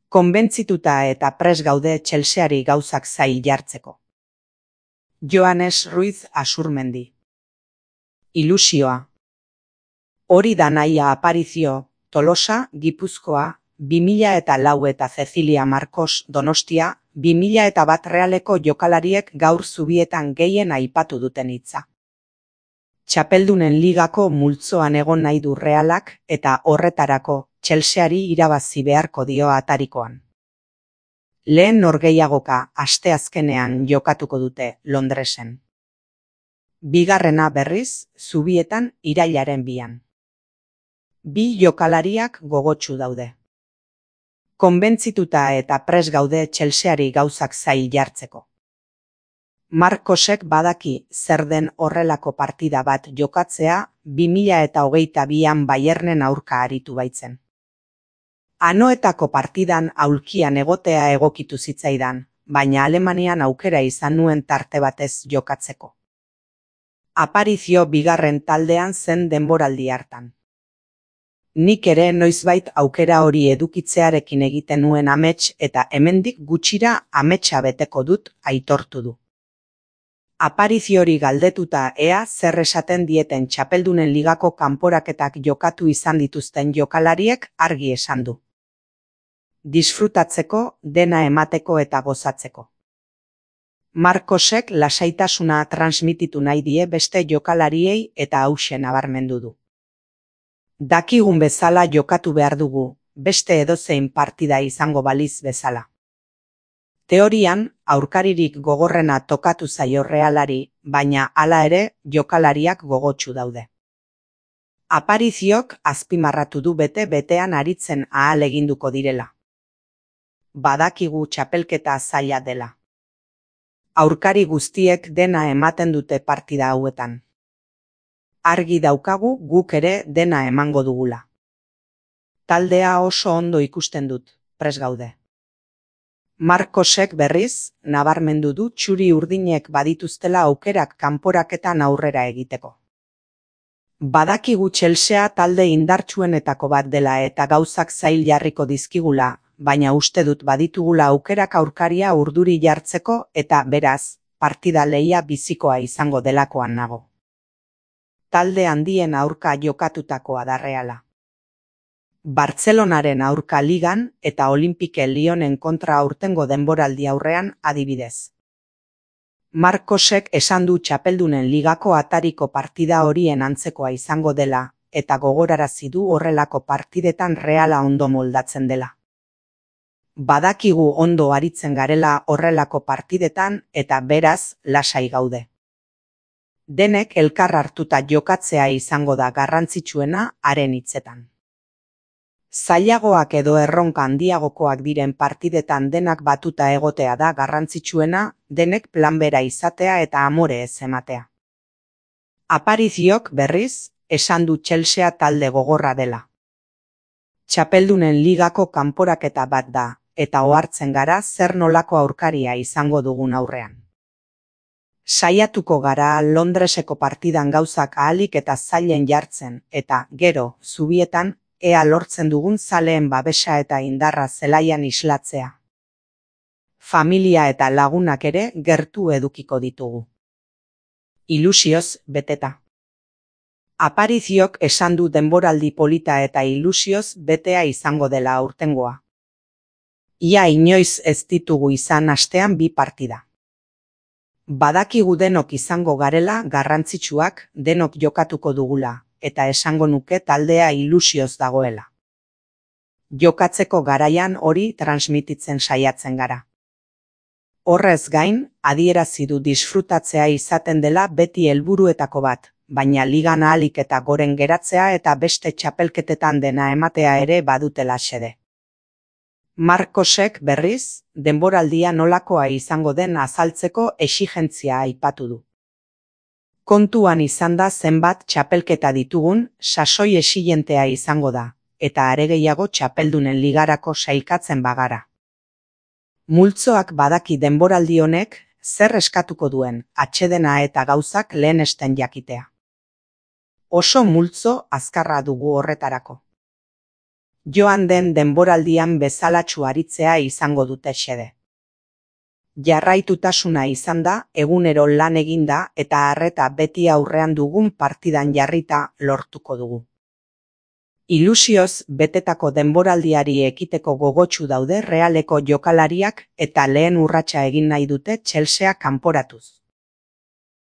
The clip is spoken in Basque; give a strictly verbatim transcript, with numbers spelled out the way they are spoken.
Konbentzituta eta prest gaude Chelseari gauzak zail jartzeko. Joanes Ruiz Asurmendi. Ilusioa. Hori da nahia Aparizio, Tolosa, Gipuzkoa, bi mila eta lau eta Cecilia Marcos Donostia, bi mila eta bat Realeko jokalariek gaur zubietan gehien aipatu duten hitza. Txapeldunen ligako multzoan egon nahi du Realak eta horretarako Chelseari irabazi beharko dio atarikoan. Lehen norgehiagoka asteazkenean jokatuko dute Londresen. Bigarrena berriz zubietan irailaren bian. Bi jokalariak gogotsu daude. Konbentzituta eta prest gaude Chelseari gauzak zail jartzeko. Marcosek badaki zer den horrelako partida bat jokatzea bi mila eta hogeita bian Bayernen aurka aritu baitzen. Anoetako partidan aulkian egotea egokitu zitzaidan, baina Alemanian aukera izan nuen tarte batez jokatzeko. Aparizio bigarren taldean zen denboraldi hartan. Nik ere noizbait aukera hori edukitzearekin egiten nuen amets eta hemendik gutxira ametsa beteko dut aitortu du. Apariziori galdetuta ea zer esaten dieten txapeldunen ligako kanporaketak jokatu izan dituzten jokalariek argi esan du. Disfrutatzeko, dena emateko eta gozatzeko. Marcosek lasaitasuna transmititu nahi die beste jokalariei eta hauxe nabarmendu du. Dakigun bezala jokatu behar dugu, beste edozein partida izango baliz bezala. Teorian, aurkaririk gogorrena tokatu zaio Realari, baina hala ere jokalariak gogotsu daude. Apariziok azpimarratu du bete-betean aritzen ahaleginduko direla. Badakigu txapelketa zaila dela. Aurkari guztiek dena ematen dute partida hauetan. Argi daukagu guk ere dena emango dugula. Taldea oso ondo ikusten dut, prest gaude. Marcosek berriz, nabarmendu du txuri urdinek badituztela aukerak kanporaketan aurrera egiteko. Badakigu Chelsea talde indartsuenetako bat dela eta gauzak zail jarriko dizkigula, baina uste dut baditugula aukerak aurkaria urduri jartzeko eta beraz, partida lehia bizikoa izango delakoan nago. Talde handien aurka jokatutakoa da Reala. Bartzelonaren aurka ligan eta Olympique Lyonen kontra aurtengo denboraldi aurrean adibidez. Marcosek esan du txapeldunen ligako atariko partida horien antzekoa izango dela eta gogorarazi du horrelako partidetan Reala ondo moldatzen dela. Badakigu ondo aritzen garela horrelako partidetan eta beraz lasai gaude. Denek elkar hartuta jokatzea izango da garrantzitsuena haren hitzetan. Zailagoak edo erronka handiagokoak diren partidetan denak batuta egotea da garrantzitsuena, denek plan bera izatea eta amore ez ematea. Apariziok berriz, esan du Chelsea talde gogorra dela. Txapeldunen ligako kanporaketa bat da, eta ohartzen gara zer nolako aurkaria izango dugun aurrean. Saiatuko gara Londreseko partidan gauzak ahalik eta zailen jartzen, eta gero, zubietan, ea lortzen dugun zaleen babesa eta indarra zelaian islatzea. Familia eta lagunak ere gertu edukiko ditugu. Ilusioz beteta. Apariziok esan du denboraldi polita eta ilusioz betea izango dela aurtengoa. Ia inoiz ez ditugu izan astean bi partida. Badakigu denok izango garela garrantzitsuak denok jokatuko dugula, eta esango nuke taldea ilusioz dagoela. Jokatzeko garaian hori transmititzen saiatzen gara. Horrez gain, adierazi du disfrutatzea izaten dela beti helburuetako bat, baina ligan ahalik eta goren geratzea eta beste txapelketetan dena ematea ere badutela xede. Marcosek berriz, denboraldia nolakoa izango den azaltzeko exigentzia aipatu du. Kontuan izan da zenbat txapelketa ditugun, sasoi exigentea izango da, eta are gehiago txapeldunen ligarako sailkatzen bagara. Multzoak badaki denboraldi honek, zer eskatuko duen, atsedena eta gauzak lehenesten jakitea. Oso multzo azkarra dugu horretarako. Joan den denboraldian bezalatsu aritzea izango dute xede. Jarraitutasuna izan da, egunero lan eginda eta arreta beti aurrean dugun partidan jarrita lortuko dugu. Ilusioz betetako denboraldiari ekiteko gogotsu daude Realeko jokalariak eta lehen urratsa egin nahi dute Chelsea kanporatuz.